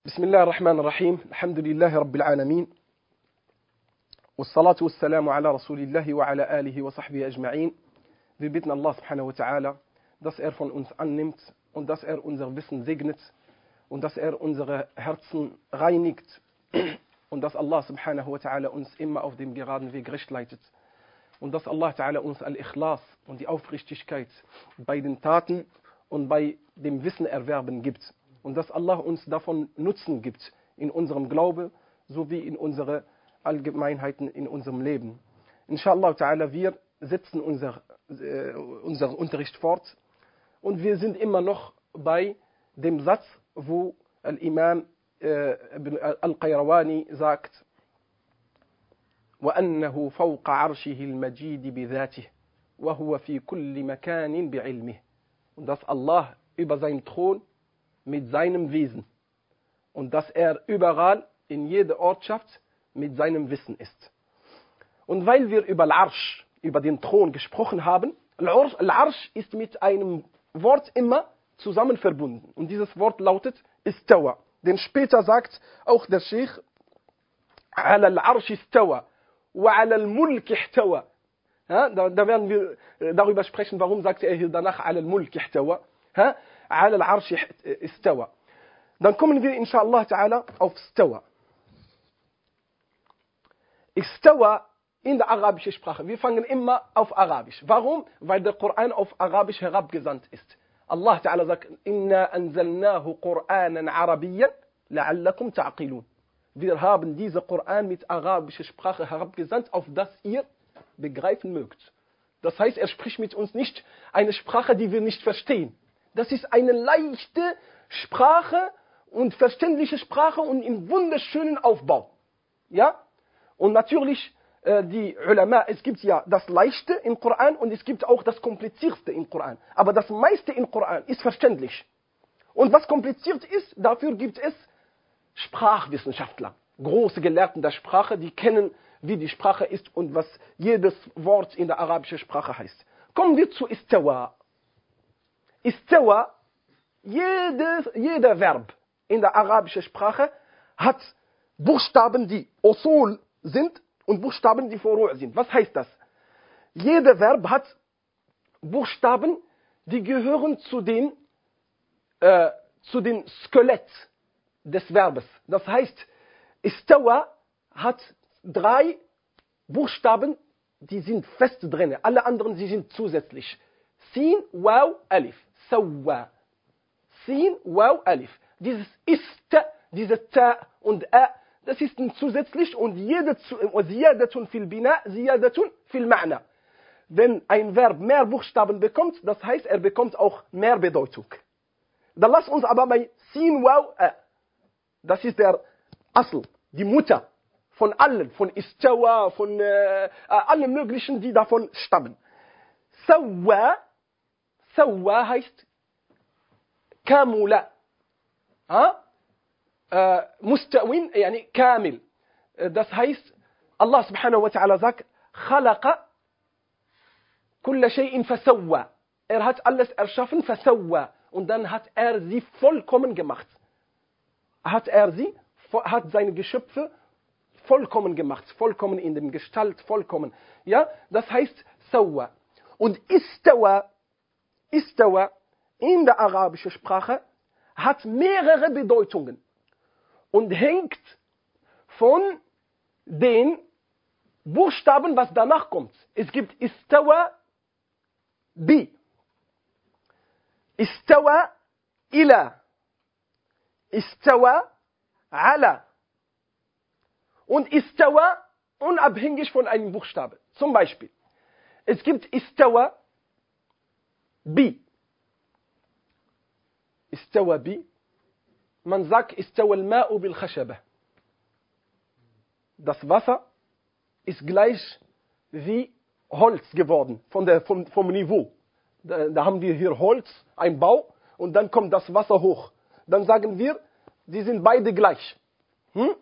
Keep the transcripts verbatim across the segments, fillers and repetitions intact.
بسم الله الرحمن الرحيم الحمد لله رب العالمين والصلاة والسلام على رسول الله وعلى آله وصحبه أجمعين. Wir bitten Allah subhanahu wa ta'ala, dass er von uns annimmt und dass er unser Wissen segnet und dass er unsere Herzen reinigt und dass Allah subhanahu wa ta'ala uns immer auf dem geraden Weg recht leitet und dass Allah ta'ala uns Al-Ikhlas und die Aufrichtigkeit bei den Taten und bei dem Wissen erwerben gibt und dass Allah uns davon Nutzen gibt in unserem Glaube sowie in unsere Allgemeinheiten in unserem Leben. Inshallah ta'ala, wir setzen unser, äh, unseren Unterricht fort und wir sind immer noch bei dem Satz, wo Al-Imam äh, Al-Qayrawani sagt: وَأَنَّهُ فَوْقَ عَرْشِهِ الْمَجِيدِ بِذَاتِهِ وَهُوَ فِي كُلِّ مَكَانٍ بِعِلْمِهِ. Und dass Allah über seinen Thron mit seinem Wesen und dass er überall in jeder Ortschaft mit seinem Wissen ist. Und weil wir über Al-Arsh, über den Thron gesprochen haben, Al-Arsh ist mit einem Wort immer zusammen verbunden. Und dieses Wort lautet Istawa. Denn später sagt auch der Sheikh: Ala al-Arsh istawa wa ala al-Mulk ihtawa. Ja, da, da werden wir darüber sprechen, warum sagt er hier danach Ala al-Mulk ihtawa. Ala al-Arsh istawa. Dann kommen wir inshallah ta'ala auf Stawa. Istawa in der arabischen Sprache. Wir fangen immer auf Arabisch. Warum? Weil der Koran auf Arabisch herabgesandt ist. Allah Ta'ala sagt: Inna anzalnahu Qur'anan Arabiyyan la'allakum ta'qilun. Wir haben diese Koran mit arabischer Sprache herabgesandt, auf das ihr begreifen mögt. Das heißt, er spricht mit uns nicht eine Sprache, die wir nicht verstehen. Das ist eine leichte Sprache und verständliche Sprache und im wunderschönen Aufbau. Ja? Und natürlich, äh, die Ulama, es gibt ja das Leichte im Koran und es gibt auch das Komplizierteste im Koran. Aber das meiste im Koran ist verständlich. Und was kompliziert ist, dafür gibt es Sprachwissenschaftler, große Gelehrten der Sprache, die kennen, wie die Sprache ist und was jedes Wort in der arabischen Sprache heißt. Kommen wir zu Istawa. Istawa, jedes, jeder Verb in der arabischen Sprache hat Buchstaben, die Usul sind und Buchstaben, die Furu' sind. Was heißt das? Jeder Verb hat Buchstaben, die gehören zu den, äh, zu den Skelett des Verbes. Das heißt, Istawa hat drei Buchstaben, die sind fest drin. Alle anderen, sie sind zusätzlich. Sin, Waw, Alif. Sawa. Sin, Waw, Alif. Dieses Ist, diese Ta und A, das ist zusätzlich und Ziyadatun fil Bina, Ziyadatun fil Ma'na. Wenn ein Verb mehr Buchstaben bekommt, das heißt, er bekommt auch mehr Bedeutung. Dann lass uns aber bei Sin, Waw, A. Das ist der Asl, die Mutter von allen, von Istawa, von äh, allen möglichen, die davon stammen. Sawa, Sawa heißt Kamula. Ha? Äh, Mustawin, yani Kamil. Das heißt, Allah subhanahu wa ta'ala sagt: Khalaqa kulla shay'in fasawwa. Er hat alles erschaffen, fasawwa. Und dann hat er sie vollkommen gemacht. Hat er sie, hat seine Geschöpfe vollkommen gemacht. Vollkommen in dem Gestalt, vollkommen. Ja, das heißt Sawa. Und Istawa, Istawa in der arabischen Sprache hat mehrere Bedeutungen und hängt von den Buchstaben, was danach kommt. Es gibt Istawa bi, Istawa ila, Istawa ala und Istawa unabhängig von einem Buchstaben. Zum Beispiel, es gibt Istawa bi. Istawa bi. Man sagt Istawa al-Ma'u bil Khashaba. Das Wasser ist gleich wie Holz geworden, von der, vom, vom Niveau. Da, da haben wir hier Holz, ein Bau, und dann kommt das Wasser hoch. Dann sagen wir, die sind beide gleich. Hm?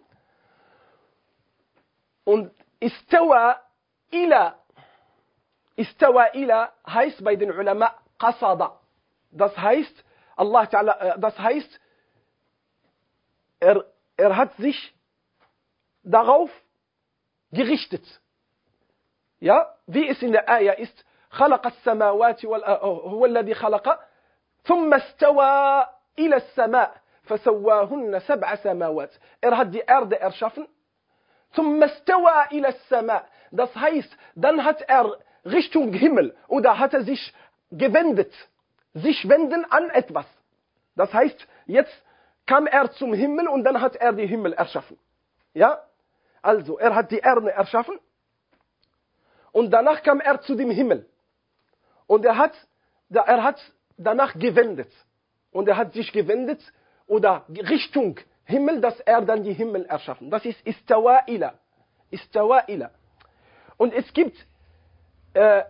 Und Istawa ila. Istawa ila heißt bei den Ulama Qasada. Das heißt, Allah Ta'ala, das heißt, er, er hat sich darauf gerichtet. Ja, wie es in der Ayah ist, خلق السماوات هو الذي خلق ثم استوى إلى السماء فسواهن سبع سماوات. Er hat die Erde erschaffen. ثم استوى إلى السماء. Das heißt, dann hat er Richtung Himmel oder hat er sich gewendet, sich wenden an etwas. Das heißt, jetzt kam er zum Himmel und dann hat er die Himmel erschaffen. Ja? Also, er hat die Erde erschaffen und danach kam er zu dem Himmel. Und er hat, er hat danach gewendet. Und er hat sich gewendet oder Richtung Himmel, dass er dann die Himmel erschaffen. Das ist Istawa ila. Istawa ila. Und es gibt äh,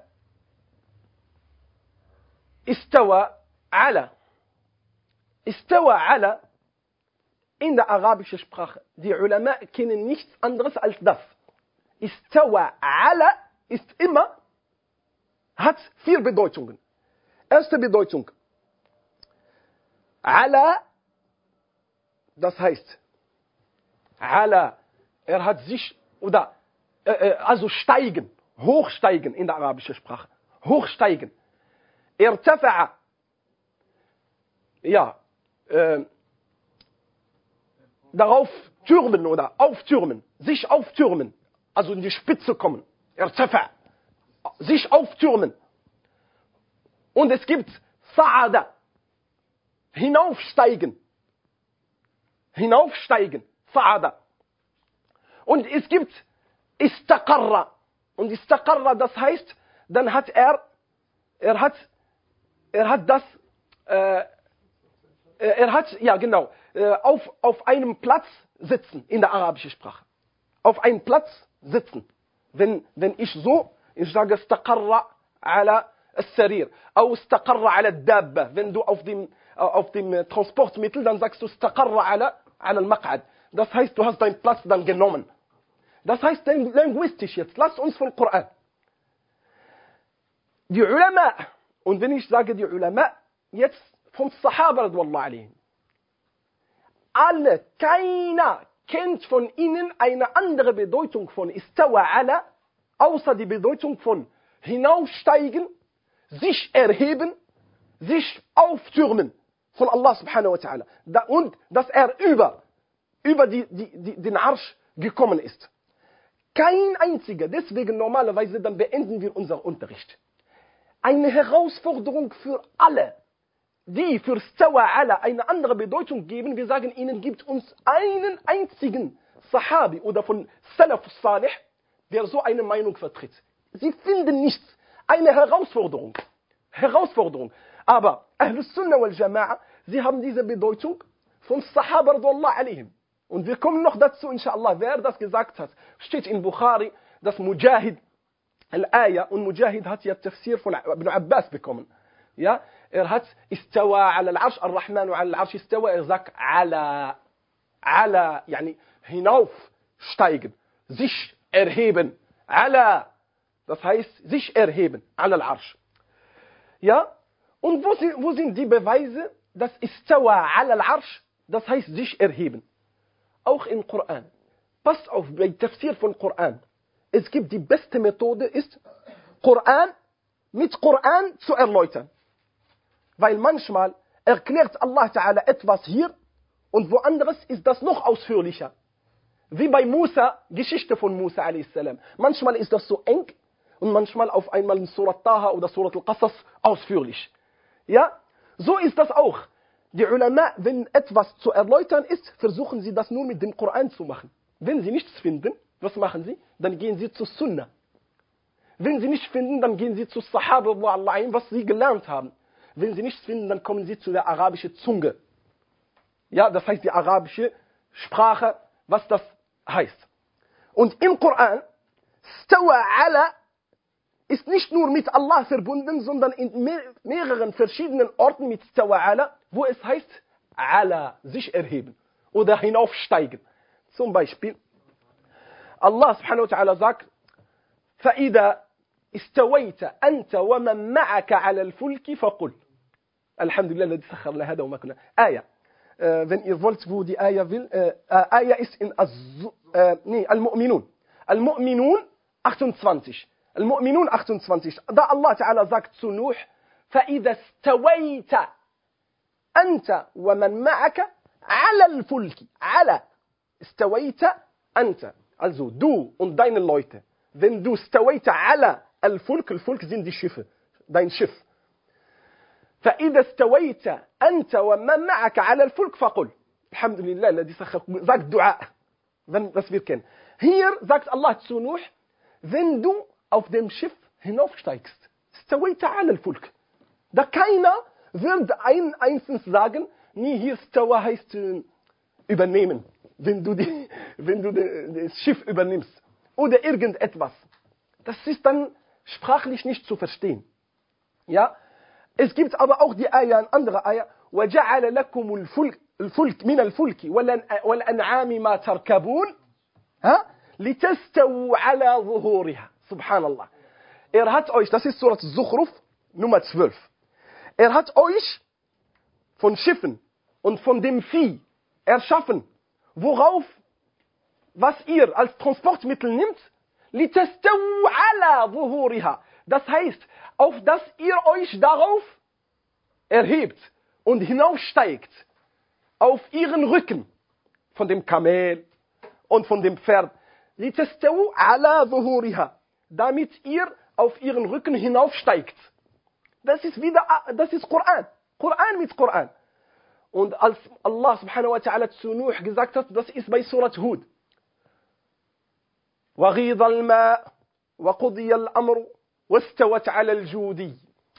Istawa ala. Istawa ala in der arabischen Sprache. Die Ulama kennen nichts anderes als das. Istawa ala ist immer, hat vier Bedeutungen. Erste Bedeutung. Ala, das heißt, ala, er hat sich, oder, äh, also steigen, hochsteigen in der arabischen Sprache. Hochsteigen. Irtafa'a, ja, äh, darauf türmen oder auftürmen, sich auftürmen, also in die Spitze kommen. Irtafa'a, sich auftürmen. Und es gibt Sa'ada, hinaufsteigen. Hinaufsteigen, Sa'ada. Und es gibt Istaqarra. Und Istaqarra, das heißt, dann hat er, er hat, er hat das, äh, er hat, ja genau, äh, auf, auf einem Platz sitzen in der arabischen Sprache. Auf einem Platz sitzen. Wenn, wenn ich so, ich sage Istaqarra ala السرير أو استقر على الدابة. Wenn du auf dem, auf dem Transportmittel, dann sagst du استقر على على المقعد. Das heißt, du hast deinen Platz dann genommen. Das heißt linguistisch jetzt. Lass uns vom Koran. Die Ulama, und wenn ich sage die Ulama, jetzt vom Sahaba radiyallahu anhum. Alle, keiner kennt von ihnen eine andere Bedeutung von Istawa ala, außer die Bedeutung von hinaufsteigen, sich erheben, sich auftürmen von Allah subhanahu wa ta'ala. Da, und dass er über, über die, die, die, den Arsch gekommen ist. Kein einziger, deswegen normalerweise, dann beenden wir unseren Unterricht. Eine Herausforderung für alle, die für Stawa ala eine andere Bedeutung geben. Wir sagen ihnen, gibt uns einen einzigen Sahabi oder von Salaf Salih, der so eine Meinung vertritt. Sie finden nichts. Eine Herausforderung. Herausforderung. Aber Ahlus Sunnah wal Jama'a, sie haben diese Bedeutung von Sahaba radiyallahu anhum. Und wir kommen noch dazu, inshallah, wer das gesagt hat. Steht in Bukhari, dass Mujahid al-Aya, und Mujahid hat ja Tafsir von Ibn Abbas bekommen. Ja, er hat Istawa ala al-Arsh, Ar-Rahman ala al-Arsh Istawa, er sagt ala, ala, yani hinaufsteigen, sich erheben, ala. Das heißt, sich erheben, ala al-Arsh. Ja? Und wo sind, wo sind die Beweise, dass Istawa ala al-Arsh, das heißt, sich erheben? Auch im Koran. Passt auf, bei Tafsir von Koran. Es gibt die beste Methode, ist, Koran mit Koran zu erläutern. Weil manchmal erklärt Allah Ta'ala etwas hier und woanders ist das noch ausführlicher. Wie bei Musa, Geschichte von Musa a s. Manchmal ist das so eng, und manchmal auf einmal in Surat Taha oder Surat Al-Qasas ausführlich. Ja? So ist das auch. Die Ulama, wenn etwas zu erläutern ist, versuchen sie das nur mit dem Koran zu machen. Wenn sie nichts finden, was machen sie? Dann gehen sie zu Sunnah. Wenn sie nichts finden, dann gehen sie zu Sahaba, was sie gelernt haben. Wenn sie nichts finden, dann kommen sie zu der arabischen Zunge. Ja, das heißt die arabische Sprache, was das heißt. Und im Koran, Stawa ala, ist nicht nur mit Allah verbunden, sondern in mehr, mehreren verschiedenen Orten mit Stawa ala, wo es heißt, ala, sich erheben oder hinaufsteigen. Zum Beispiel, Allah subhanahu wa ta'ala sagt, فَإِذَا استويت أنت ومن معك على الفلك فقل الحمد لله الذي سخر لنا هذا وما كنا آية. äh, wenn ihr wollt, wo die Ayah will, äh, Ayah ist in äh, nee, Al-Mu'minun. Al-Mu'minun achtundzwanzig. Al-Mu'minun achtundzwanzig. Da Allah Ta'ala sagt zu Nuh, فَإِذَا اسْتَوَيْتَ أَنْتَ وَمَنْ مَعَكَ عَلَى الْفُلْكِ. عَلَى. استويت أنت. Also du und deine Leute. Wenn du استويت على الفلك, الفلك sind die Schiffe, dein Schiff. فإذا استويت أنت ومن معك على الفلك فقل الحمد لله الذي سخر. Sagt Dua, wenn das wir kennen. Hier sagt Allah zu Nuh, wenn du auf dem Schiff hinaufsteigst, استويت على الفلك. Da keiner wird ein einzelnes sagen, nie hier Stawa heißt äh, übernehmen, wenn du, die, wenn du die, das Schiff übernimmst oder irgendetwas. Das ist dann sprachlich nicht zu verstehen. Ja? Es gibt aber auch die Ayah, eine andere Ayah, وَجَعَلَ لَكُمُ الْفُلْكِ الفلك من الفلك والأنعام ما تركبون لتستووا على ظهورها. Subhanallah. Er hat euch, das ist Surat Zukhruf, Nummer zwölf. Er hat euch von Schiffen und von dem Vieh erschaffen, worauf, was ihr als Transportmittel nimmt, لتستووا على ظهورها. Das heißt, auf dass ihr euch darauf erhebt und hinaufsteigt, auf ihren Rücken, von dem Kamel und von dem Pferd, لتستووا على ظهورها, damit ihr auf ihren Rücken hinaufsteigt. Das ist wieder, das ist Koran. Koran mit Koran. Und als Allah subhanahu wa ta'ala zu Nuh gesagt hat, das ist bei Surat Hud. وَغِيضَ الْمَاءُ وَقُضِيَ الْأَمْرُ وَاسْتَوَتْ عَلَى الْجُودِيِّ.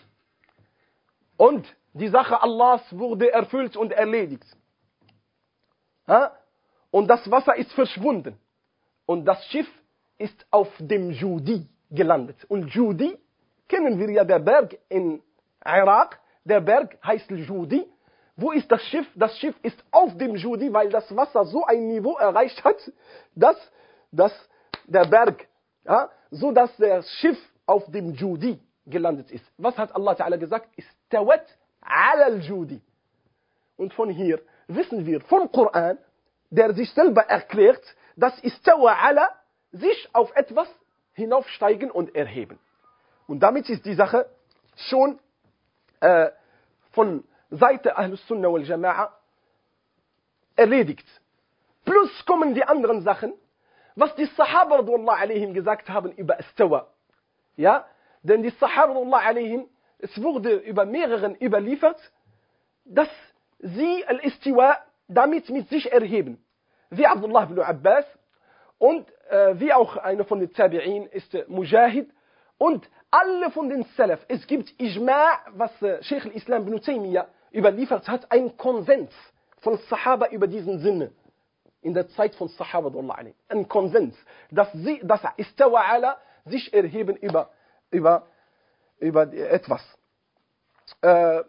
Und die Sache Allahs wurde erfüllt und erledigt. Ha? Und das Wasser ist verschwunden. Und das Schiff ist auf dem Judi gelandet. Und Judi kennen wir ja, der Berg in Irak. Der Berg heißt Judi. Wo ist das Schiff? Das Schiff ist auf dem Judi, weil das Wasser so ein Niveau erreicht hat, dass, dass der Berg, ja, so dass das Schiff auf dem Judi gelandet ist. Was hat Allah Ta'ala gesagt? Istawat ala al-Judi. Und von hier wissen wir vom Koran, der sich selber erklärt, dass Istawa ala sich auf etwas hinaufsteigen und erheben. Und damit ist die Sache schon äh, von Seite Ahlus Sunnah wal Jama'a erledigt. Plus kommen die anderen Sachen, was die Sahaba radhiyallahu alaihim gesagt haben über Istawa. Ja, denn die Sahaba radhiyallahu alaihim, es wurde über mehreren überliefert, dass sie Al-Istiwa damit mit sich erheben. Wie Abdullah ibn Abbas und äh, wie auch einer von den Tabi'in ist äh, Mujahid und alle von den Salaf. Es gibt Ijma', was äh, Sheikh al-Islam ibn Taymiyyah überliefert hat, ein Konsens von Sahaba über diesen Sinne. In der Zeit von Sahaba, ein Konsens, dass sie, dass Istawa ala sich erheben über, über, über etwas. Äh,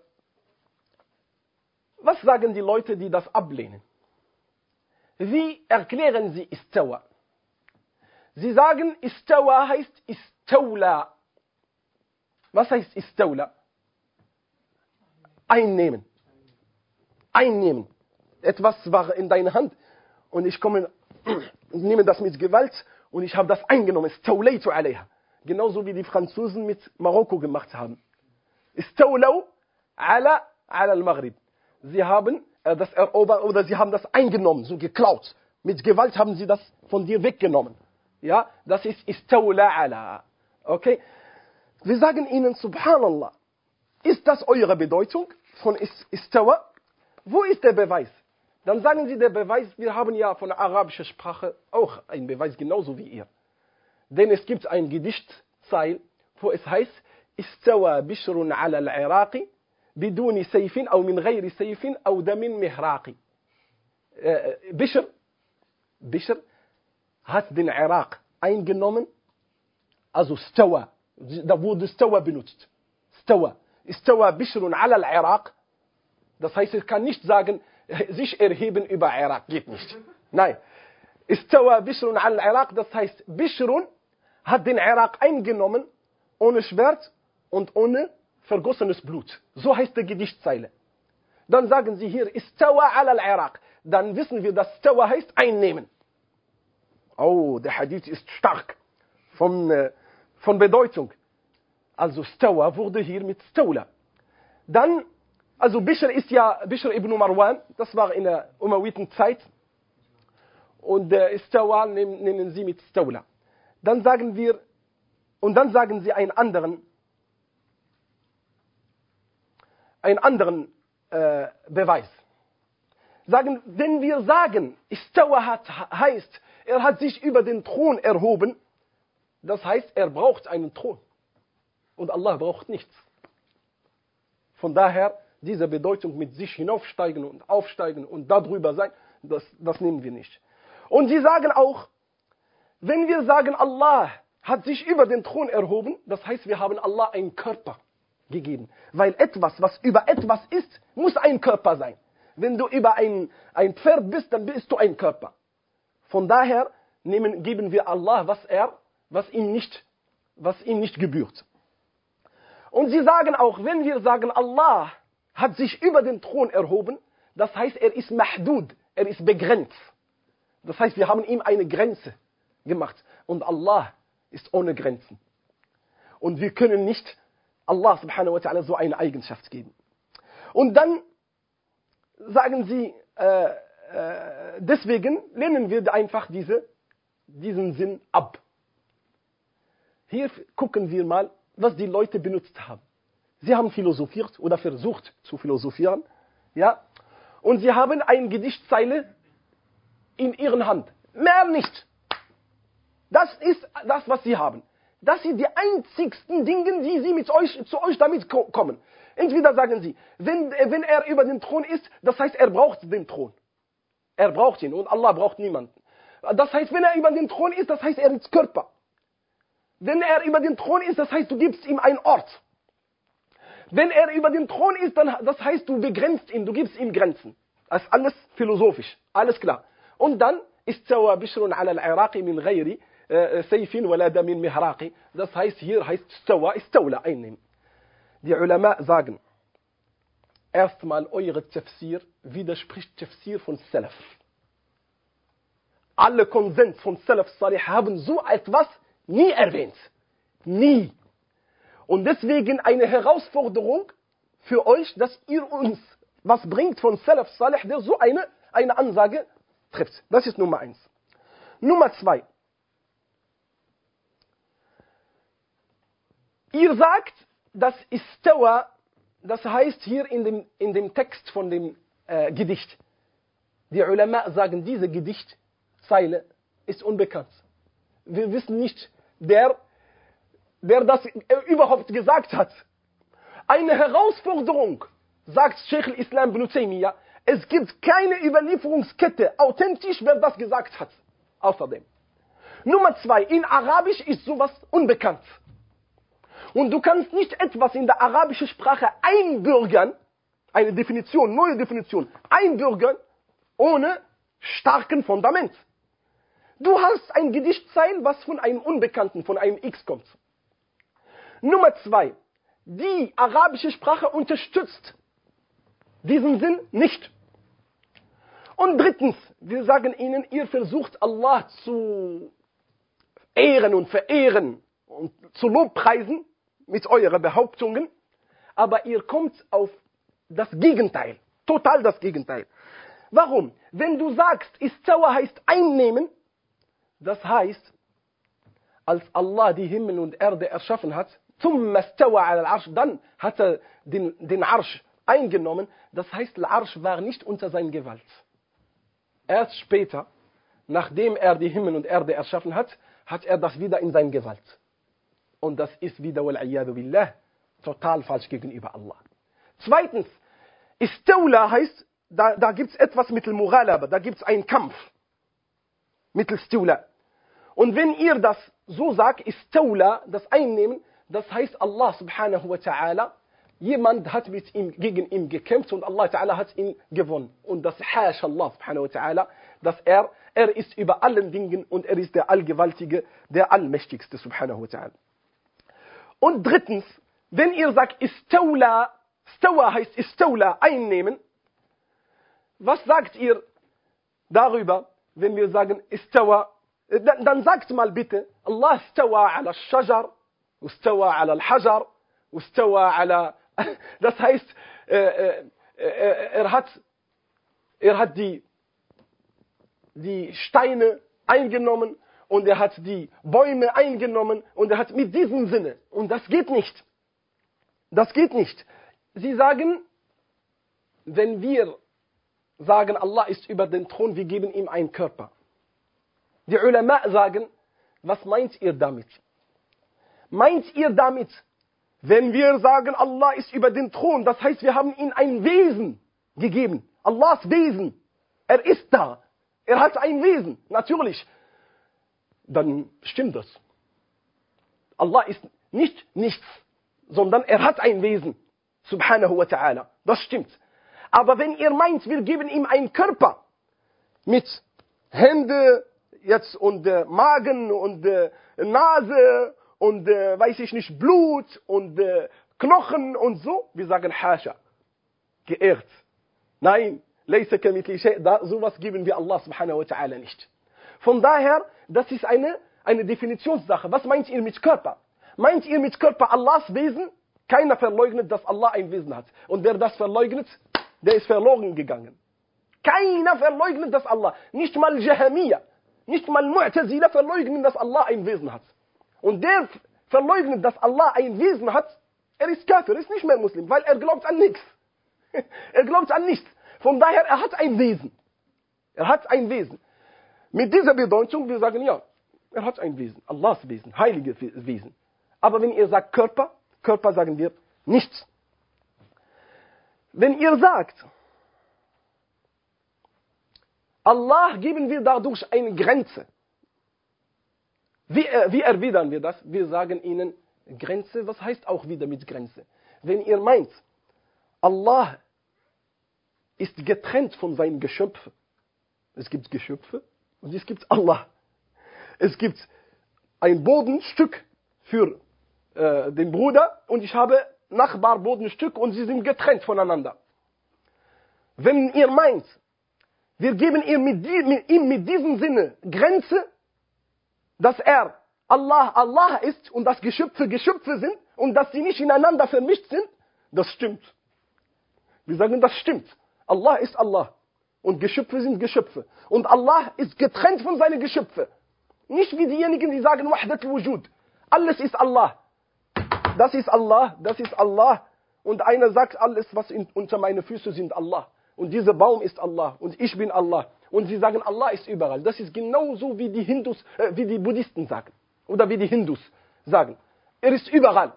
was sagen die Leute, die das ablehnen? Wie erklären sie Istawa? Sie sagen, Istawa heißt Istawla. Was heißt Istawla? Einnehmen. Einnehmen. Etwas war in deiner Hand und ich komme und nehme das mit Gewalt und ich habe das eingenommen. Istawlaytu alayha. Genauso wie die Franzosen mit Marokko gemacht haben. Istawlaw ala ala al-Maghrib. Sie haben das erobert oder sie haben das eingenommen, so geklaut. Mit Gewalt haben sie das von dir weggenommen. Ja, das ist Istawla ala. Okay? Wir sagen ihnen, Subhanallah, ist das eure Bedeutung von Istawa? Wo ist der Beweis? Dann sagen sie, der Beweis, wir haben ja von der arabischen Sprache auch einen Beweis, genauso wie ihr. Denn es gibt ein Gedichtzeil, wo es heißt, Istawa bishrun ala al-Iraqi, biduni sayfin, au min ghayri sayfin, au damin mihraqi. Bishr, Bishr hat den Irak eingenommen, also Stawa, da wurde Stawa benutzt. Stawa. Istawa bishrun ala al-Iraq. Das heißt, ich kann nicht sagen, sich erheben über Irak. Geht nicht. Nein. Istawa bishrun ala al-Iraq. Das heißt, Bishrun hat den Irak eingenommen, ohne Schwert und ohne vergossenes Blut. So heißt die Gedichtzeile. dann sagen sie hier, istawa ala al-Iraq. Dann wissen wir, dass istawa heißt einnehmen. Oh, der Hadith ist stark von, äh, von Bedeutung. Also istawa wurde hier mit istawla. Dann, also Bishr ist ja, Bishr ibn Marwan, das war in der Umayyiden-Zeit. Und äh, istawa nehmen, nehmen sie mit istawla. Dann sagen wir, und dann sagen sie einen anderen, einen anderen äh, Beweis. Sagen, wenn wir sagen, istawa hat, heißt, er hat sich über den Thron erhoben, das heißt, er braucht einen Thron. Und Allah braucht nichts. Von daher, diese Bedeutung mit sich hinaufsteigen und aufsteigen und darüber sein, das, das nehmen wir nicht. Und sie sagen auch, wenn wir sagen, Allah hat sich über den Thron erhoben, das heißt, wir haben Allah einen Körper gegeben. Weil etwas, was über etwas ist, muss ein Körper sein. Wenn du über ein, ein Pferd bist, dann bist du ein Körper. Von daher nehmen, geben wir Allah, was er, was ihm nicht, was ihm nicht gebührt. Und sie sagen auch, wenn wir sagen, Allah hat sich über den Thron erhoben, das heißt, er ist mahdud, er ist begrenzt. Das heißt, wir haben ihm eine Grenze gemacht. Und Allah ist ohne Grenzen. Und wir können nicht Allah subhanahu wa ta'ala so eine Eigenschaft geben. Und dann sagen sie, äh, äh, deswegen lehnen wir einfach diese, diesen Sinn ab. Hier gucken wir mal, was die Leute benutzt haben. Sie haben philosophiert oder versucht zu philosophieren, ja, und sie haben eine Gedichtzeile in ihren Hand. Mehr nicht. Das ist das, was sie haben. Das sind die einzigsten Dinge, die sie mit euch, zu euch damit kommen. Entweder sagen sie, wenn, wenn er über den Thron ist, das heißt, er braucht den Thron. Er braucht ihn und Allah braucht niemanden. Das heißt, wenn er über den Thron ist, das heißt, er ist Körper. Wenn er über den Thron ist, das heißt, du gibst ihm einen Ort. Wenn er über den Thron ist, dann, das heißt, du begrenzt ihn, du gibst ihm Grenzen. Das ist alles philosophisch, alles klar. Und dann ist Sawa Bishrun ala al-Iraqi min ghayri Sayfin wala damin mihraqi. Das heißt, hier heißt Stawa, Istawla einnehmen. Die Ulama sagen, erstmal eure Tafsir widerspricht Tafsir von Salaf. Alle Konsens von Salaf Salih haben so etwas nie erwähnt. Nie. Und deswegen eine Herausforderung für euch, dass ihr uns was bringt von Salaf Salih, der so eine, eine Ansage trifft. Das ist Nummer eins. Nummer zwei. Ihr sagt, dass Istawa, das heißt hier in dem, in dem Text von dem äh, Gedicht. Die Ulama sagen, diese Gedichtzeile ist unbekannt. Wir wissen nicht, der, der das äh, überhaupt gesagt hat. Eine Herausforderung, sagt Sheikh al-Islam ibn Taymiyyah, es gibt keine Überlieferungskette, authentisch, wer das gesagt hat. Außerdem. Nummer zwei, in Arabisch ist sowas unbekannt. Und du kannst nicht etwas in der arabischen Sprache einbürgern, eine Definition, neue Definition, einbürgern, ohne starken Fundament. Du hast ein Gedichtzeil, was von einem Unbekannten, von einem X kommt. Nummer zwei, die arabische Sprache unterstützt diesen Sinn nicht. Und drittens, wir sagen ihnen, ihr versucht Allah zu ehren und verehren und zu Lobpreisen mit euren Behauptungen, aber ihr kommt auf das Gegenteil, total das Gegenteil. Warum? Wenn du sagst, Istawa heißt einnehmen, das heißt, als Allah die Himmel und Erde erschaffen hat, thumma stawa ala al-Arsh, dann hat er den, den Arsch eingenommen, das heißt, der Arsch war nicht unter seiner Gewalt. Erst später, nachdem er die Himmel und Erde erschaffen hat, hat er das wieder in seiner Gewalt. Und das ist wieder, wal-'iyadu billah, total falsch gegenüber Allah. Zweitens, Istawla heißt, da, da gibt es etwas mit Al-Mughalaba, da gibt es einen Kampf mit Istawla. Und wenn ihr das so sagt, Istawla, das Einnehmen, das heißt Allah subhanahu wa ta'ala, jemand hat mit ihm, gegen ihn gekämpft und Allah ta'ala hat ihn gewonnen. Und das Hash Allah subhanahu wa ta'ala, dass er, er ist über allen Dingen und er ist der Allgewaltige, der Allmächtigste subhanahu wa ta'ala. Und drittens, wenn ihr sagt Istawla, Stawa heißt Istawla, einnehmen, was sagt ihr darüber, wenn wir sagen, istawa? Dann, dann sagt mal bitte, Allah istawa ala al-shajar, istawa ala al-hajar, istawa ala... Das heißt, äh, äh, äh, er hat, er hat die, die Steine eingenommen und er hat die Bäume eingenommen und er hat mit diesem Sinne. Und das geht nicht. Das geht nicht. Sie sagen, wenn wir sagen, Allah ist über den Thron, wir geben ihm einen Körper. Die Ulama sagen, was meint ihr damit? Meint ihr damit, wenn wir sagen, Allah ist über den Thron, das heißt, wir haben ihm ein Wesen gegeben. Allahs Wesen. Er ist da. Er hat ein Wesen. Natürlich. Dann stimmt das. Allah ist nicht nichts, sondern er hat ein Wesen. Subhanahu wa ta'ala. Das stimmt. Aber wenn ihr meint, wir geben ihm einen Körper mit Hände jetzt und äh, Magen und äh, Nase und äh, weiß ich nicht, Blut und äh, Knochen und so, wir sagen Hasha. Geehrt. Nein, laysa kamithli shay', sowas geben wir Allah subhanahu wa ta'ala nicht. Von daher, das ist eine, eine Definitionssache. Was meint ihr mit Körper? Meint ihr mit Körper Allahs Wesen? Keiner verleugnet, dass Allah ein Wesen hat. Und wer das verleugnet, der ist verloren gegangen. Keiner verleugnet, dass Allah, nicht mal Jahamiya, nicht mal Mu'tazila verleugnen, dass Allah ein Wesen hat. Und der verleugnet, dass Allah ein Wesen hat, er ist Kafir, ist nicht mehr Muslim, weil er glaubt an nichts. Er glaubt an nichts. Von daher, er hat ein Wesen. Er hat ein Wesen. Mit dieser Bedeutung, wir sagen, ja, er hat ein Wesen, Allahs Wesen, heiliges Wesen. Aber wenn ihr sagt Körper, Körper sagen wir nichts. Wenn ihr sagt, Allah geben wir dadurch eine Grenze. Wie, wie erwidern wir das? Wir sagen ihnen, Grenze, was heißt auch wieder mit Grenze? Wenn ihr meint, Allah ist getrennt von seinen Geschöpfen. Es gibt Geschöpfe und es gibt Allah. Es gibt ein Bodenstück für äh, den Bruder und ich habe Nachbarbodenstück und sie sind getrennt voneinander. Wenn ihr meint, wir geben ihm mit, die, mit, ihm mit diesem Sinne Grenze, dass er Allah Allah ist und dass Geschöpfe Geschöpfe sind und dass sie nicht ineinander vermischt sind, das stimmt. Wir sagen, das stimmt. Allah ist Allah und Geschöpfe sind Geschöpfe. Und Allah ist getrennt von seinen Geschöpfen. Nicht wie diejenigen, die sagen, Wahdat al-Wujud. Alles ist Allah. Das ist Allah, das ist Allah. Und einer sagt, alles, was in, unter meine Füße sind, Allah. Und dieser Baum ist Allah. Und ich bin Allah. Und sie sagen, Allah ist überall. Das ist genauso wie die Hindus, äh, wie die Buddhisten sagen. Oder wie die Hindus sagen. Er ist überall.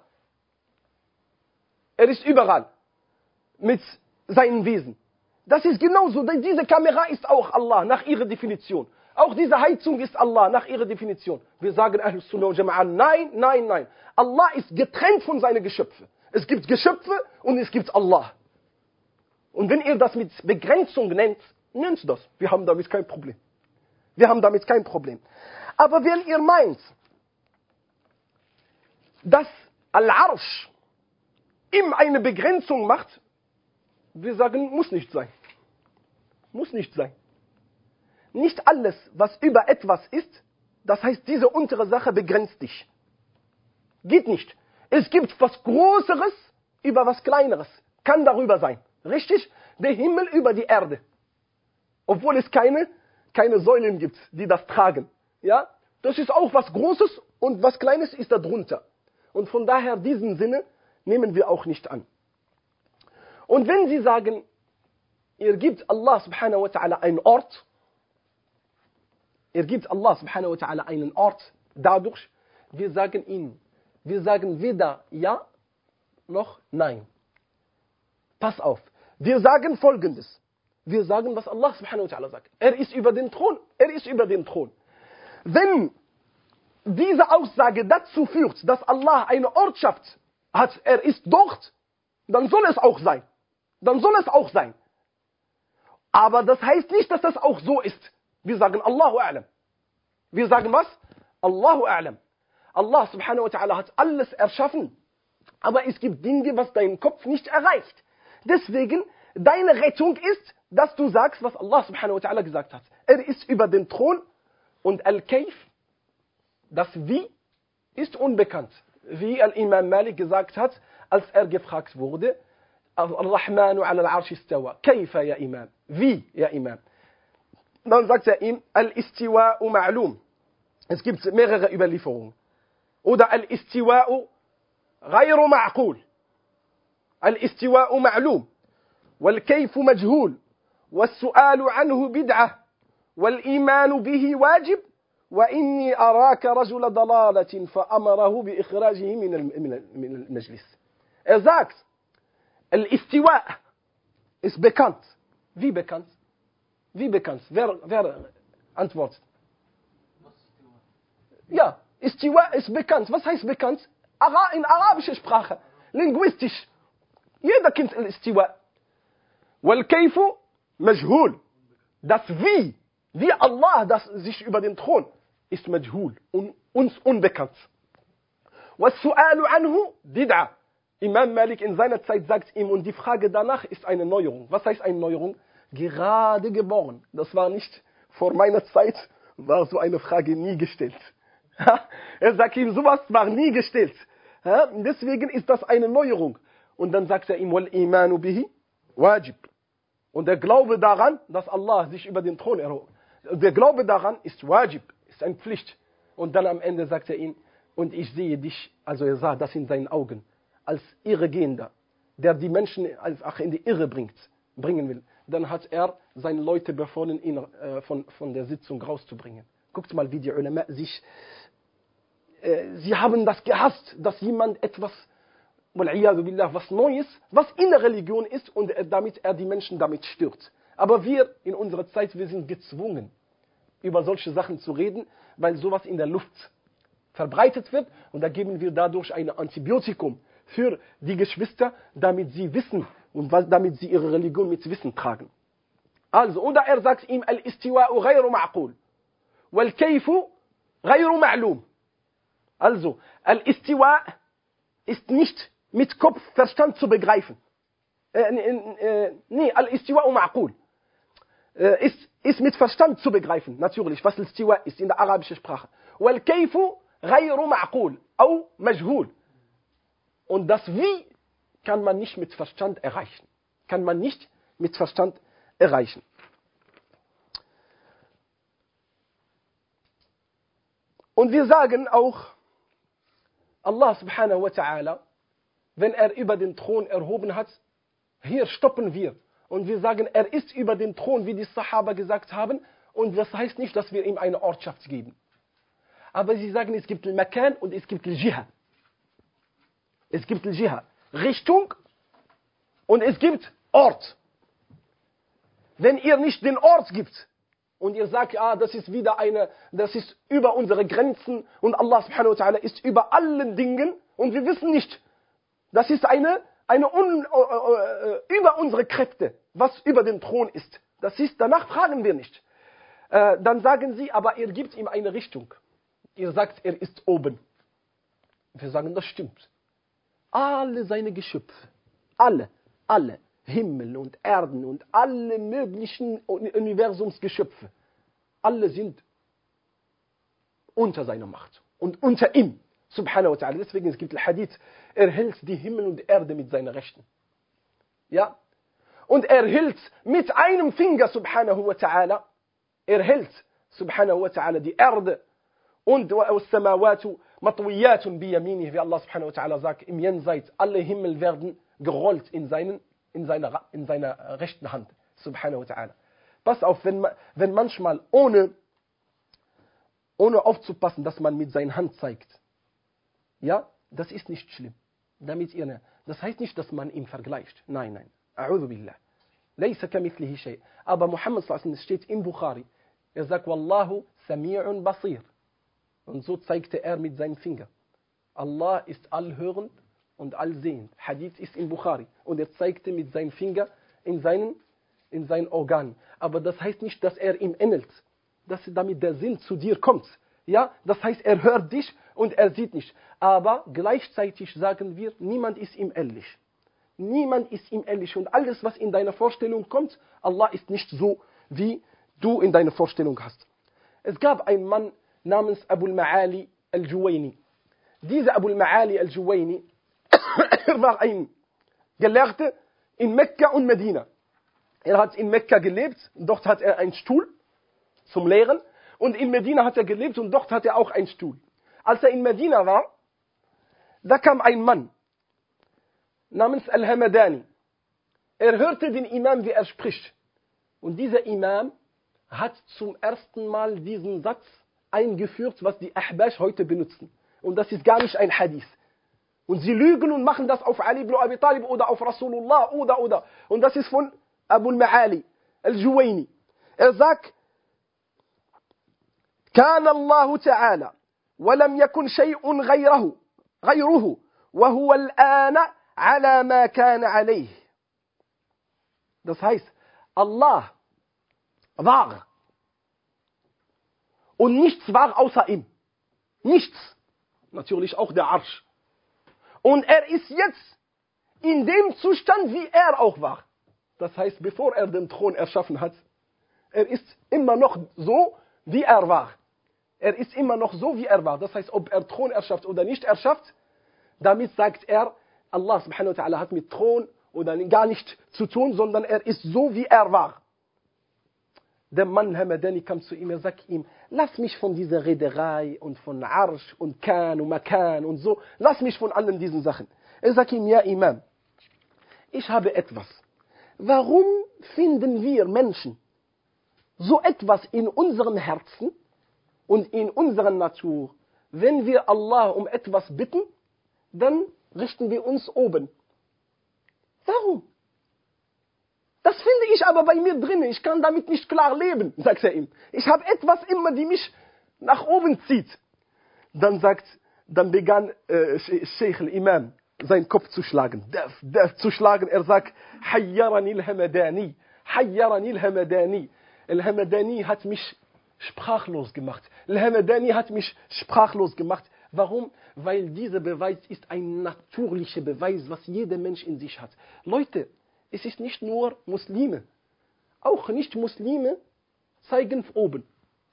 Er ist überall. Mit seinem Wesen. Das ist genauso. Denn diese Kamera ist auch Allah, nach ihrer Definition. Auch diese Heizung ist Allah, nach ihrer Definition. Wir sagen Ahlus Sunnah wal Jama'a, nein, nein, nein. Allah ist getrennt von seinen Geschöpfen. Es gibt Geschöpfe und es gibt Allah. Und wenn ihr das mit Begrenzung nennt, nennt das. Wir haben damit kein Problem. Wir haben damit kein Problem. Aber wenn ihr meint, dass Al-Arsh ihm eine Begrenzung macht, wir sagen, muss nicht sein. Muss nicht sein. Nicht alles, was über etwas ist, das heißt, diese untere Sache begrenzt dich. Geht nicht. Es gibt was Größeres über was Kleineres. Kann darüber sein. Richtig? Der Himmel über die Erde. Obwohl es keine, keine Säulen gibt, die das tragen. Ja? Das ist auch was Großes und was Kleines ist darunter. Und von daher, diesen Sinne nehmen wir auch nicht an. Und wenn Sie sagen, ihr gebt Allah subhanahu wa ta'ala einen Ort, ihr gebt Allah subhanahu wa ta'ala einen Ort dadurch, wir sagen ihnen, wir sagen weder ja noch nein. Pass auf, wir sagen Folgendes. Wir sagen, was Allah subhanahu wa ta'ala sagt. Er ist über den Thron, er ist über den Thron. Wenn diese Aussage dazu führt, dass Allah eine Ortschaft hat, er ist dort, dann soll es auch sein. Dann soll es auch sein. Aber das heißt nicht, dass das auch so ist. Wir sagen Allahu A'lam. Wir sagen was? Allahu A'lam. Allah subhanahu wa ta'ala hat alles erschaffen. Aber es gibt Dinge, was dein Kopf nicht erreicht. Deswegen, deine Rettung ist, dass du sagst, was Allah subhanahu wa ta'ala gesagt hat. Er ist über den Thron und Al-Kayf, das Wie, ist unbekannt. Wie Al-Imam Malik gesagt hat, als er gefragt wurde, Ar-Rahmanu ala al-Arsh istawa. Kayfa ya Imam? Wie, ja Imam? Dann sagt er ihm, Al-Istiwa'u ma'lum. Es gibt mehrere Überlieferungen. Oder Al-Istiwa'u ghayru ma'qul. Al-Istiwa'u ma'lum. Wal-Kayfu majhul. Was-Su'alu anhu bid'ah. Wal-Imanu bihi wajib. وإني أراك رجل ضلالة فأمره بإخراجه من المجلس. Er sagt, Al-Istiwa ist bekannt. Wie bekannt? Wie bekannt? Wer, wer antwortet? Ja, Istiwa ist bekannt. Was heißt bekannt? In arabischer Sprache, linguistisch. Jeder kennt Al-Istiwa. Wal-Kayfu majhul. Das Wie, wie Allah das sich über den Thron ist majhul, un, uns unbekannt. Was-Su'alu anhu bid'a. Imam Malik in seiner Zeit sagt ihm, und die Frage danach ist eine Neuerung. Was heißt eine Neuerung? Gerade geboren. Das war nicht vor meiner Zeit, war so eine Frage nie gestellt. Er sagt ihm, sowas war nie gestellt. Deswegen ist das eine Neuerung. Und dann sagt er ihm, wal imanu bihi wajib. Und der Glaube daran, dass Allah sich über den Thron erhob. Der Glaube daran ist wajib, ist eine Pflicht. Und dann am Ende sagt er ihm, und ich sehe dich, also er sah das in seinen Augen, als Irregehender, der die Menschen einfach in die Irre bringt, bringen will. Dann hat er seine Leute befohlen, ihn äh, von, von der Sitzung rauszubringen. Guckt mal, wie die Ulama sich, äh, sie haben das gehasst, dass jemand etwas, billah, was Neues, was in der Religion ist und er, damit er die Menschen damit stört. Aber wir in unserer Zeit, wir sind gezwungen, über solche Sachen zu reden, weil sowas in der Luft verbreitet wird und da geben wir dadurch ein Antibiotikum für die Geschwister, damit sie wissen und damit sie ihre Religion mit Wissen tragen. Also, oder er sagt ihm, Al-Istiwa'u ghayru ma'qul, wal-Kayfu ghayru ma'lum. Also, Al-Istiwa' ist nicht mit Kopf, Verstand zu begreifen. Äh, äh, nee, Al-Istiwa'u ma'qul. Äh, ist, ist mit Verstand zu begreifen, natürlich, was Al-Istiwa' ist in der arabischen Sprache. Wal-Kayfu ghayru ma'qul, au majhul. Und das Wie kann man nicht mit Verstand erreichen. Kann man nicht mit Verstand erreichen. Und wir sagen auch, Allah subhanahu wa ta'ala, wenn er über den Thron erhoben hat, hier stoppen wir. Und wir sagen, er ist über den Thron, wie die Sahaba gesagt haben. Und das heißt nicht, dass wir ihm eine Ortschaft geben. Aber sie sagen, es gibt Al-Makan und es gibt Al-Jiha. Es gibt Al-Jiha, Richtung, und es gibt Ort. Wenn ihr nicht den Ort gibt und ihr sagt, ah, das ist wieder eine, das ist über unsere Grenzen und Allah subhanahu wa ta'ala ist über allen Dingen und wir wissen nicht, das ist eine, eine un, äh, über unsere Kräfte, was über den Thron ist. Das ist, danach fragen wir nicht. Äh, dann sagen sie, aber ihr gebt ihm eine Richtung. Ihr sagt, er ist oben. Wir sagen, das stimmt. Alle seine Geschöpfe, alle, alle, Himmel und Erden und alle möglichen Universumsgeschöpfe, alle sind unter seiner Macht und unter ihm, subhanahu wa ta'ala. Deswegen es gibt Al-Hadith, er hält die Himmel und Erde mit seiner Rechten. Ja? Und er hält mit einem Finger, subhanahu wa ta'ala, er hält, subhanahu wa ta'ala, die Erde und was-Samawatu matwiyatun biyaminih, wie Allah subhanahu wa ta'ala sagt, im Jenseits, alle Himmel werden gerollt in, seinen, in, seiner, in seiner rechten Hand, subhanahu wa ta'ala. Pass auf, wenn, wenn manchmal ohne, ohne aufzupassen, dass man mit seiner Hand zeigt, ja, das ist nicht schlimm. Damit ihr, das heißt nicht, dass man ihn vergleicht. Nein, nein. A'udhu billah. Laysa kamithlihi shay. Aber Muhammad sallallahu alaihi wasallam steht im Bukhari. Er sagt, Wallahu sami'un basir. Und so zeigte er mit seinem Finger. Allah ist allhörend und allsehend. Hadith ist in Bukhari. Und er zeigte mit seinem Finger in seinen, in seinen Organen. Aber das heißt nicht, dass er ihm ähnelt. Dass damit der Sinn zu dir kommt. Ja, das heißt, er hört dich und er sieht nicht. Aber gleichzeitig sagen wir, niemand ist ihm ähnlich. Niemand ist ihm ähnlich. Und alles, was in deiner Vorstellung kommt, Allah ist nicht so, wie du in deiner Vorstellung hast. Es gab einen Mann namens Abu al-Ma'ali al-Juwayni. Dieser Abu al-Ma'ali al-Juwayni er war ein Gelehrter in Mekka und Medina. Er hat in Mekka gelebt, dort hat er einen Stuhl zum Lehren. Und in Medina hat er gelebt und dort hat er auch einen Stuhl. Als er in Medina war, da kam ein Mann namens Al-Hamadani. Er hörte den Imam, wie er spricht. Und dieser Imam hat zum ersten Mal diesen Satz eingeführt, was die Ahbash heute benutzen. Und das ist gar nicht ein Hadith. Und sie lügen und machen das auf Ali ibn Abi Talib oder auf Rasulullah oder oder. Und das ist von Abu al-Ma'ali al-Juwayni. Er sagt, كان الله تعالى ولم يكن شيء غيره غيره وهو الآن على ما كان عليه. Das heißt, Allah war und nichts war außer ihm. Nichts. Natürlich auch der Arsch. Und er ist jetzt in dem Zustand, wie er auch war. Das heißt, bevor er den Thron erschaffen hat, er ist immer noch so, wie er war. Er ist immer noch so, wie er war. Das heißt, ob er Thron erschafft oder nicht erschafft, damit sagt er, Allah subhanahu wa ta'ala hat mit Thron oder gar nicht zu tun, sondern er ist so, wie er war. Der Mann Hamadani kam zu ihm, er sagt ihm, lass mich von dieser Rederei und von Arsch und Kan und Makan und so, lass mich von allen diesen Sachen. Er sagt ihm, ja Imam, ich habe etwas. Warum finden wir Menschen so etwas in unserem Herzen und in unserer Natur? Wenn wir Allah um etwas bitten, dann richten wir uns oben. Warum? Das finde ich aber bei mir drin. Ich kann damit nicht klar leben, sagt er ihm. Ich habe etwas immer, die mich nach oben zieht. Dann sagt, dann begann äh, Sheikh al-Imam seinen Kopf zu schlagen, derf, derf zu schlagen. Er sagt, Hayyarani al-Hamadani, Hayyarani al-Hamadani. Al-Hamadani hat mich sprachlos gemacht. Al-Hamadani hat mich sprachlos gemacht. Warum? Weil dieser Beweis ist ein natürlicher Beweis, was jeder Mensch in sich hat. Leute, es ist nicht nur Muslime. Auch Nicht-Muslime zeigen oben.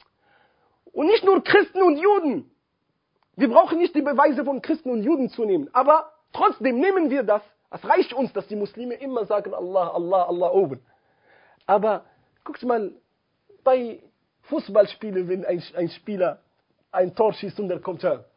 Und nicht nur Christen und Juden. Wir brauchen nicht die Beweise von Christen und Juden zu nehmen. Aber trotzdem nehmen wir das. Es reicht uns, dass die Muslime immer sagen, Allah, Allah, Allah oben. Aber guckt mal, bei Fußballspielen, wenn ein, ein Spieler ein Tor schießt und er kommt her.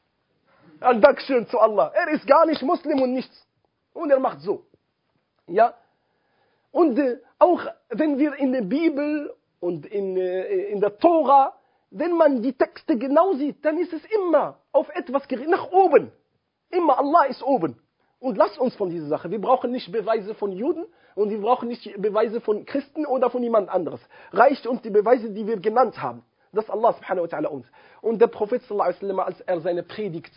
Ein Dankeschön zu Allah. Er ist gar nicht Muslim und nichts. Und er macht so. Ja. Und äh, auch wenn wir in der Bibel und in, äh, in der Tora, wenn man die Texte genau sieht, dann ist es immer auf etwas gerichtet, nach oben. Immer Allah ist oben. Und lasst uns von dieser Sache. Wir brauchen nicht Beweise von Juden und wir brauchen nicht Beweise von Christen oder von jemand anderes. Reicht uns die Beweise, die wir genannt haben. Das Allah subhanahu wa ta'ala uns. Und der Prophet sallallahu alaihi wasallam, als er seine Predigt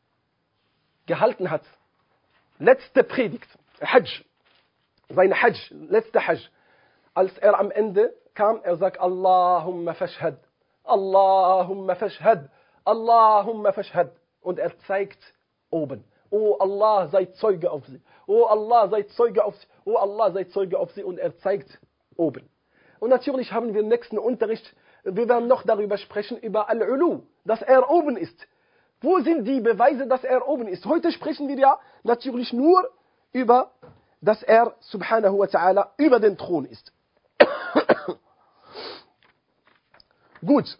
gehalten hat, letzte Predigt, Hajj, seine Hajj, letzte Hajj, als er am Ende kam, er sagt, Allahumma fashhad, Allahumma fashhad, Allahumma fashhad. Und er zeigt oben. Oh Allah, sei Zeuge auf sie. Oh Allah, sei Zeuge auf sie. Oh Allah, sei Zeuge auf sie. Und er zeigt oben. Und natürlich haben wir im nächsten Unterricht, wir werden noch darüber sprechen, über Al-Ulu, dass er oben ist. Wo sind die Beweise, dass er oben ist? Heute sprechen wir ja natürlich nur über, dass er subhanahu wa ta'ala über den Thron ist. Gut.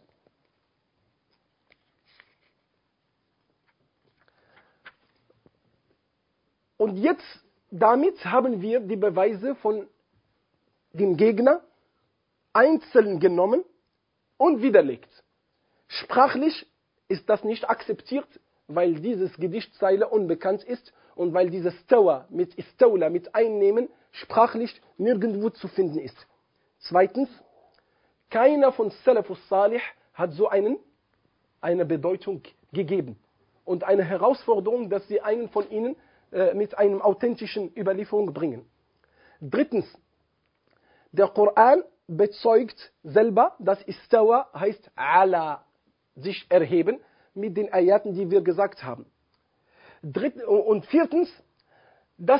Und jetzt, damit haben wir die Beweise von dem Gegner einzeln genommen und widerlegt. Sprachlich ist das nicht akzeptiert, weil dieses Gedichtzeile unbekannt ist und weil dieses Stawa mit Istawla, mit Einnehmen, sprachlich nirgendwo zu finden ist. Zweitens, keiner von Salafus Salih hat so einen, eine Bedeutung gegeben und eine Herausforderung, dass sie einen von ihnen äh, mit einem authentischen Überlieferung bringen. Drittens, der Koran bezeugt selber, dass Istawa heißt Ala, sich erheben, mit den Ayaten, die wir gesagt haben. Dritt, und viertens, dass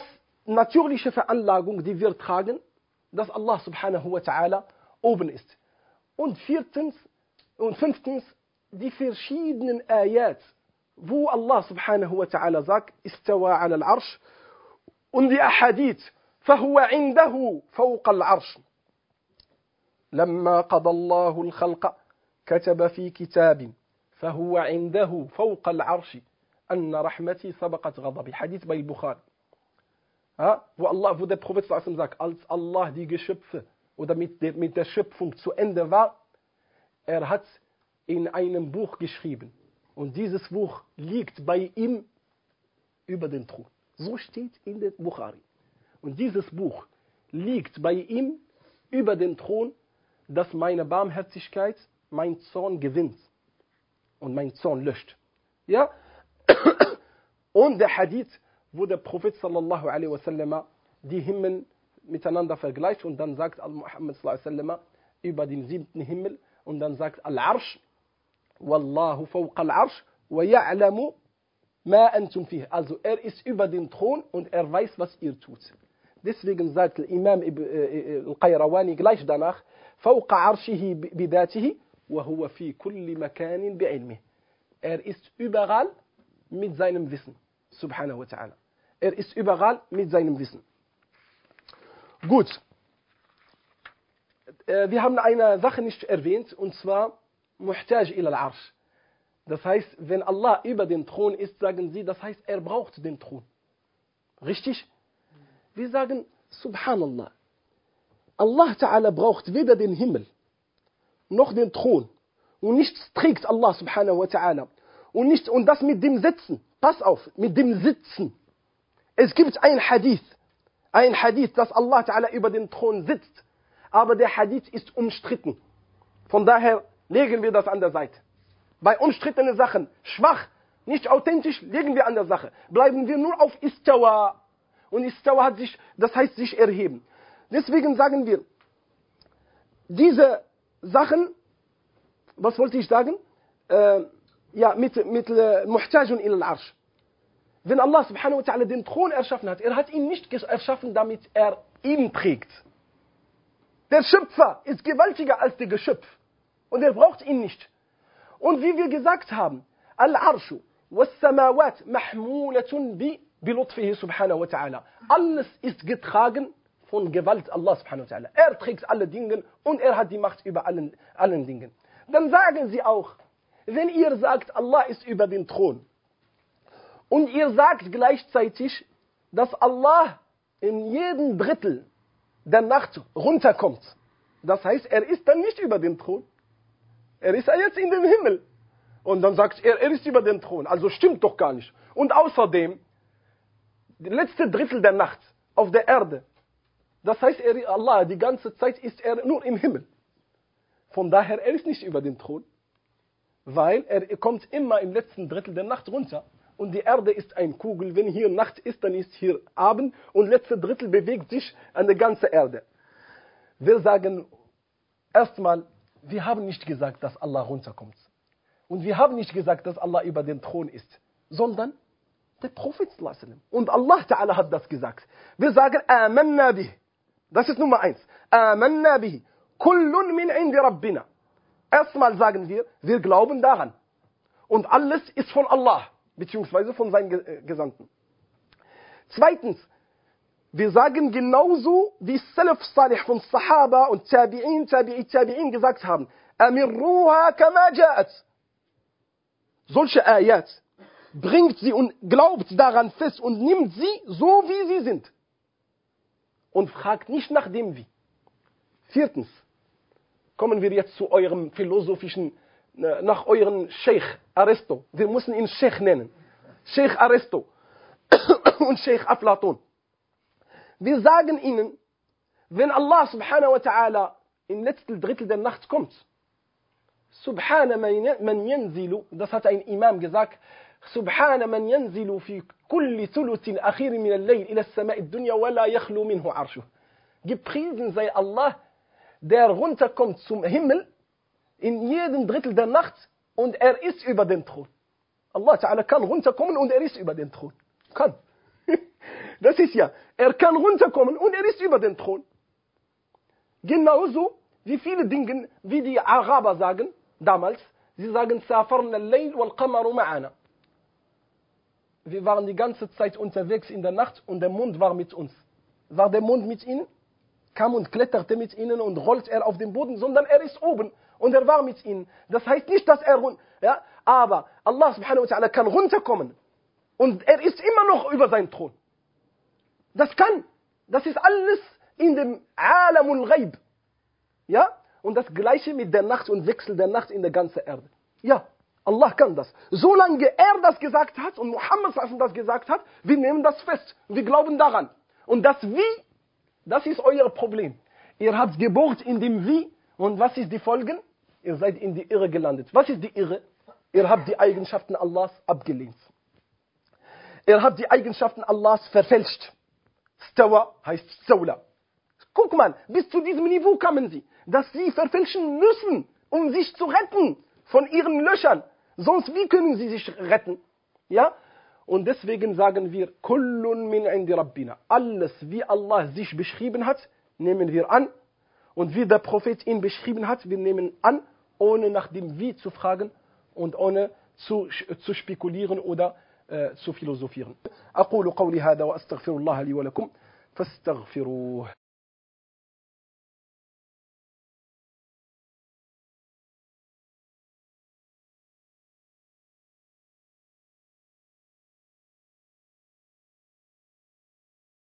natürliche Veranlagung, die wir tragen, dass Allah subhanahu wa ta'ala oben ist. Und viertens und fünftens, die verschiedenen Ayat, wo Allah subhanahu wa ta'ala sagt, istawa ala al-arsh, und die Ahadith, فهو عنده فوق العرش لما قضى الله الخلق كتب في كتاب فهو عنده فوق العرش أن رحمتي سبقت غضبي. Hadith bei Bukhari. Ja, wo, Allah, wo der Prophet sagt, als Allah die Geschöpfe oder mit der, mit der Schöpfung zu Ende war, er hat in einem Buch geschrieben. Und dieses Buch liegt bei ihm über den Thron. So steht in der Bukhari. Und dieses Buch liegt bei ihm über den Thron, dass meine Barmherzigkeit mein Zorn gewinnt und mein Zorn löscht. Ja? Und der Hadith, wo der Prophet sallallahu alaihi wasallam die Himmel miteinander vergleicht und dann sagt Muhammad sallallahu alaihi wasallam über den siebten Himmel und dann sagt Al-Arsh, Wallahu fawqa al-Arsh wa ya'lamu ma antum fih. Also er ist über den Thron und er weiß, was ihr tut. Deswegen sagt Imam Al-Qayrawani gleich danach, fawqa arshihi bidatihi wa huwa fi kulli makanin bi'ilmih. Er ist überall mit seinem Wissen, subhanahu wa ta'ala. Er ist überall mit seinem Wissen. Gut. Wir haben eine Sache nicht erwähnt, und zwar Muhtaj ila al-Arsh. Das heißt, wenn Allah über den Thron ist, sagen sie, das heißt, er braucht den Thron. Richtig? Wir sagen, subhanallah, Allah Ta'ala braucht weder den Himmel, noch den Thron. Und nichts trägt Allah subhanahu wa ta'ala. Und, nicht, und das mit dem Sitzen. Pass auf, mit dem Sitzen. Es gibt ein Hadith, ein Hadith, dass Allah Ta'ala über den Thron sitzt. Aber der Hadith ist umstritten. Von daher legen wir das an der Seite. Bei umstrittenen Sachen, schwach, nicht authentisch, legen wir an der Sache. Bleiben wir nur auf Istawa. Und Istawa hat sich, das heißt sich erheben. Deswegen sagen wir, diese Sachen, was wollte ich sagen? Äh, ja, mit, mit äh, Muhtajun ila al-Arsh. Wenn Allah subhanahu wa ta'ala den Thron erschaffen hat, er hat ihn nicht erschaffen, damit er ihn trägt. Der Schöpfer ist gewaltiger als der Geschöpf. Und er braucht ihn nicht. Und wie wir gesagt haben, Al-Arshu was-Samawat mahmulatun bi bilutfihi subhanahu wa ta'ala. Alles ist getragen von Gewalt Allah subhanahu wa ta'ala. Er trägt alle Dinge und er hat die Macht über allen, allen Dingen. Dann sagen sie auch, wenn ihr sagt, Allah ist über den Thron und ihr sagt gleichzeitig, dass Allah in jedem Drittel der Nacht runterkommt. Das heißt, er ist dann nicht über den Thron. Er ist ja jetzt in dem Himmel. Und dann sagt er, er ist über den Thron. Also stimmt doch gar nicht. Und außerdem, das letzte Drittel der Nacht auf der Erde, das heißt, er, Allah, die ganze Zeit ist er nur im Himmel. Von daher, er ist nicht über den Thron, weil er kommt immer im letzten Drittel der Nacht runter. Und die Erde ist eine Kugel. Wenn hier Nacht ist, dann ist hier Abend. Und letzte Drittel bewegt sich an der ganzen Erde. Wir sagen erstmal, wir haben nicht gesagt, dass Allah runterkommt. Und wir haben nicht gesagt, dass Allah über den Thron ist. Sondern der Prophet. Und Allah Ta'ala hat das gesagt. Wir sagen, Amanna bih. Das ist Nummer eins. Amanna bih. Kullun min indi Rabbina. Erstmal sagen wir, wir glauben daran. Und alles ist von Allah, beziehungsweise von seinen Gesandten. Zweitens, wir sagen genauso, wie Salaf Salih von Sahaba und Tabi'in, Tabi'i, Tabi'in gesagt haben, Amirruha kama ja'at. Solche Ayat, bringt sie und glaubt daran fest und nimmt sie so, wie sie sind. Und fragt nicht nach dem Wie. Viertens, kommen wir jetzt zu eurem philosophischen, nach eurem Sheikh Aristo. Wir müssen ihn Sheikh nennen. Sheikh Aristo und Sheikh Aflatun. Wir sagen ihnen, wenn Allah subhanahu wa ta'ala im letzten Drittel der Nacht kommt, Subhana man yanzilu, das hat ein Imam gesagt, Subhana man yanzilu fi kulli thuluthin akhir min al-layl ila as-sama'i ad-dunya wa la yakhlu minhu arshuh. Gepriesen sei Allah, der runterkommt zum Himmel in jedem Drittel der Nacht und er ist über den Thron. Allah Ta'ala kann runterkommen und er ist über den Thron. Kann. Das ist ja, er kann runterkommen und er ist über den Thron. Genauso wie viele Dinge, wie die Araber sagen, damals, sie sagen, Safarna al-Layl wal-Qamaru ma'ana. Wir waren die ganze Zeit unterwegs in der Nacht und der Mond war mit uns. War der Mond mit ihnen? Kam und kletterte mit ihnen und rollt er auf den Boden, sondern er ist oben und er war mit ihnen. Das heißt nicht, dass er, ja, aber Allah subhanahu wa ta'ala kann runterkommen und er ist immer noch über seinem Thron. Das kann. Das ist alles in dem Alamul Ghaib. Ja? Und das Gleiche mit der Nacht und Wechsel der Nacht in der ganzen Erde. Ja, Allah kann das. Solange er das gesagt hat und Muhammad das gesagt hat, wir nehmen das fest. Wir glauben daran. Und das Wie, das ist euer Problem. Ihr habt gebohrt in dem Wie. Und was ist die Folgen? Ihr seid in die Irre gelandet. Was ist die Irre? Ihr habt die Eigenschaften Allahs abgelehnt. Ihr habt die Eigenschaften Allahs verfälscht. Stawa heißt Stawla. Guck mal, bis zu diesem Niveau kamen sie, dass sie verfälschen müssen, um sich zu retten von ihren Löchern. Sonst, wie können sie sich retten? Ja? Und deswegen sagen wir, Kullun min indi Rabbina. Alles, wie Allah sich beschrieben hat, nehmen wir an. Und wie der Prophet ihn beschrieben hat, wir nehmen an, ohne nach dem Wie zu fragen und ohne zu, zu spekulieren oder äh, zu philosophieren. أقول قولي هذا وأستغفر الله لي ولكم فاستغفروه.